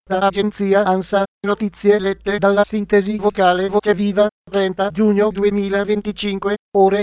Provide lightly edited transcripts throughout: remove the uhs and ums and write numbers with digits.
Da agenzia ANSA, notizie lette dalla sintesi vocale Voce Viva, 30 giugno 2025, ore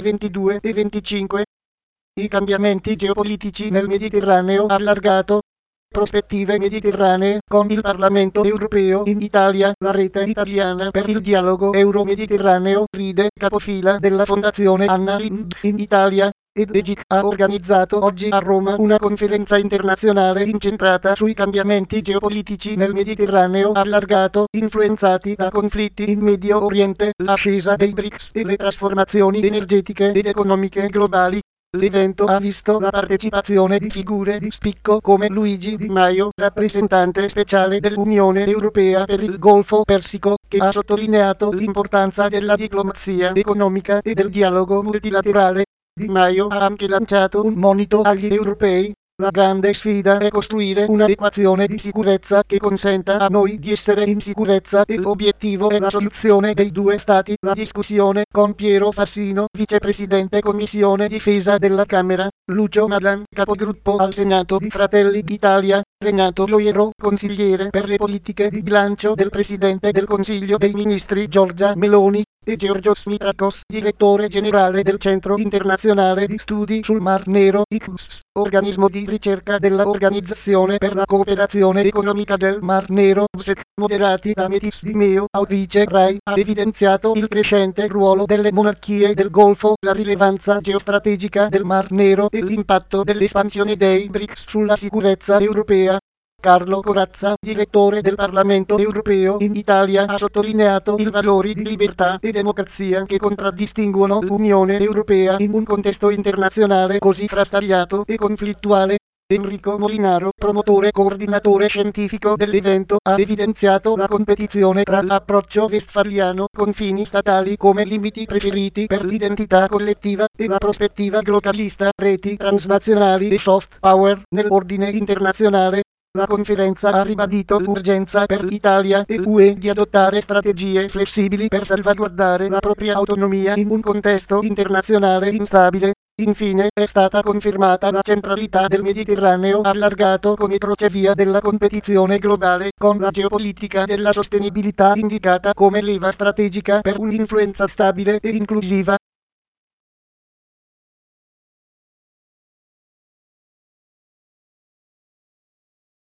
22:25. I cambiamenti geopolitici nel Mediterraneo allargato. Prospettive mediterranee con il Parlamento europeo in Italia. La rete italiana per il dialogo euro-mediterraneo, RIDE, capofila della Fondazione Anna Lindh in Italia, ed EGIC ha organizzato oggi a Roma una conferenza internazionale incentrata sui cambiamenti geopolitici nel Mediterraneo allargato, influenzati da conflitti in Medio Oriente, l'ascesa dei BRICS e le trasformazioni energetiche ed economiche globali. L'evento ha visto la partecipazione di figure di spicco come Luigi Di Maio, rappresentante speciale dell'Unione Europea per il Golfo Persico, che ha sottolineato l'importanza della diplomazia economica e del dialogo multilaterale. Di Maio ha anche lanciato un monito agli europei. La grande sfida è costruire una equazione di sicurezza che consenta a noi di essere in sicurezza e l'obiettivo è la soluzione dei due stati. La discussione con Piero Fassino, vicepresidente Commissione Difesa della Camera, Lucio Malan, capogruppo al Senato di Fratelli d'Italia, Renato Loiero, consigliere per le politiche di bilancio del Presidente del Consiglio dei Ministri Giorgia Meloni, e Georgios Mitrakos, direttore generale del Centro Internazionale di Studi sul Mar Nero, ICMS, organismo di ricerca della Organizzazione per la Cooperazione Economica del Mar Nero, USEC, moderati da Metis Di Meo. Autrice Rai ha evidenziato il crescente ruolo delle monarchie del Golfo, la rilevanza geostrategica del Mar Nero e l'impatto dell'espansione dei BRICS sulla sicurezza europea. Carlo Corazza, direttore del Parlamento europeo in Italia, ha sottolineato i valori di libertà e democrazia che contraddistinguono l'Unione Europea in un contesto internazionale così frastagliato e conflittuale. Enrico Molinaro, promotore coordinatore scientifico dell'evento, ha evidenziato la competizione tra l'approccio westfaliano, confini statali come limiti preferiti per l'identità collettiva, e la prospettiva globalista, reti transnazionali e soft power nell'ordine internazionale. La conferenza ha ribadito l'urgenza per l'Italia e l'UE di adottare strategie flessibili per salvaguardare la propria autonomia in un contesto internazionale instabile. Infine, è stata confermata la centralità del Mediterraneo allargato come crocevia della competizione globale, con la geopolitica della sostenibilità indicata come leva strategica per un'influenza stabile e inclusiva.